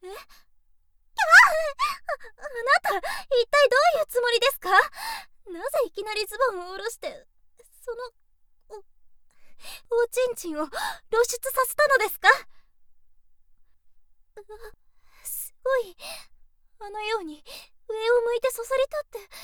あなた、一体どういうつもりですか？なぜいきなりズボンを下ろして、その、おちんちんを露出させたのですか？すごい、あのように上を向いてそそり立って。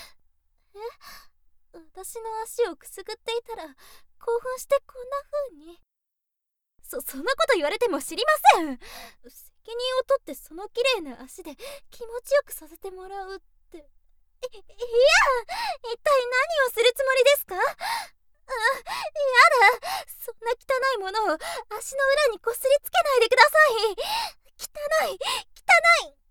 私の足をくすぐっていたら興奮してこんな風に。そんなこと言われても知りません。責任を取ってその綺麗な足で気持ちよくさせてもらうって。いや、一体何をするつもりですか？やだ、そんな汚いものを足の裏にこすりつけないでください。汚い、汚い。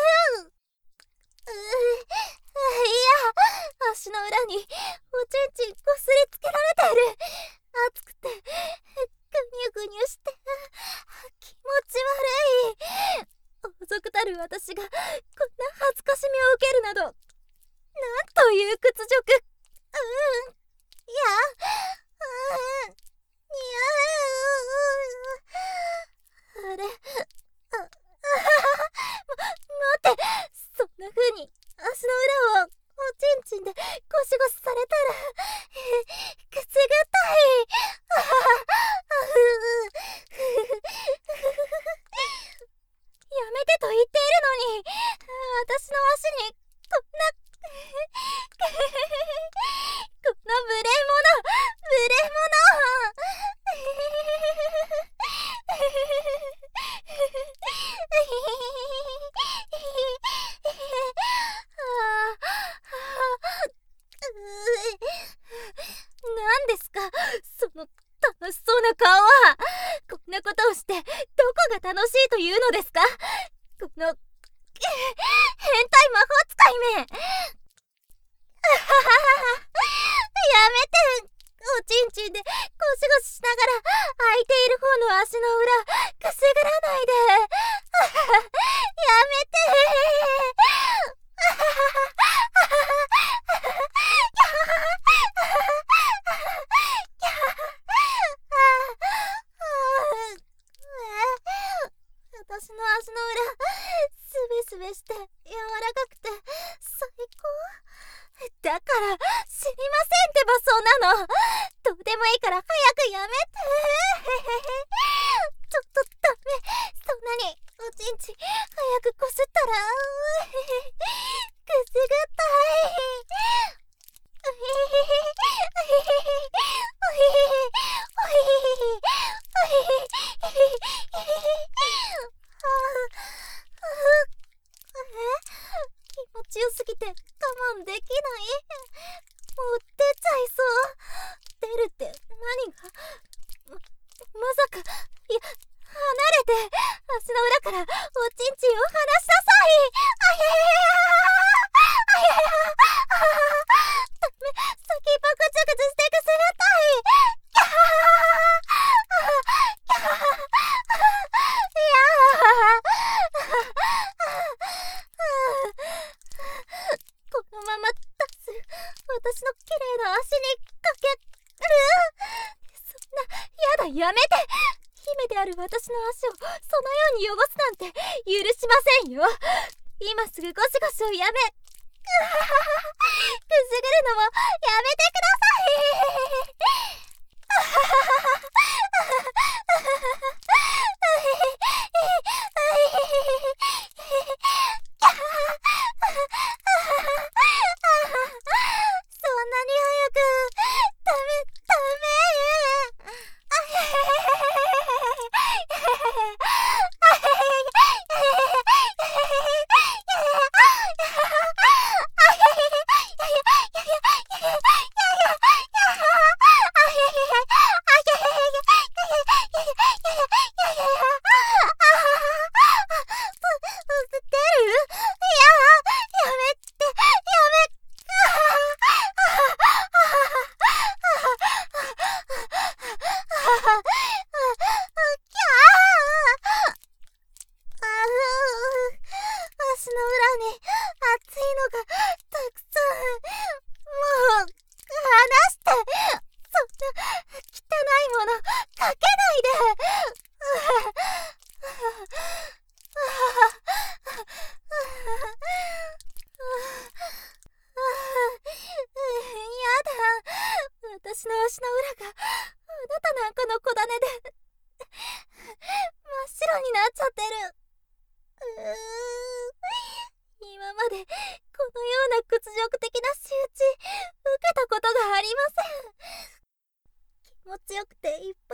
いや、足の裏におちんちんこすりつけられている。熱くてぐにゅぐにゅして気持ち悪い。王族たる私がこんな恥ずかしみを受けるなど、なんという屈辱。いや、あれ、待って、そんな風に足の裏をおちんちんでゴシゴシされたらくすぐったい。やめてと言っているのに、私の足にこんなこの無礼者、無礼者。何ですかその楽しそうな顔は。こんなことをしてどこが楽しいというのですか？この変態魔法使いめ。やめて。おちんちんでゴシゴシしながら空いている方の足の裏くすぐらないで。やめて。私の足の裏すべすべして柔らかくて最高だから。知りませんってば、そんなの。どうでもいいから早くやめて。ちょっとダメ。そんなにおちんちん早くこすったらくすぐったい。気持ちよすぎて我慢できない。もう出ちゃいそう。出るって何が？まさか。いや、離れて。足の裏からおちんちんを離しなさい。ダメ。先パクチュクチュしてくすぐったい。このまま出す私の綺麗な足にかける。そんな、やだ、やめて。姫である私の足をそのように汚すなんて許しませんよ。今すぐゴシゴシをやめ。くすぐるのもやめてください。そんなに早く。ダメ、ダメ。 で真っ白になっちゃってる。今までこのような屈辱的な仕打ち受けたことがありません。気持ちよくていっ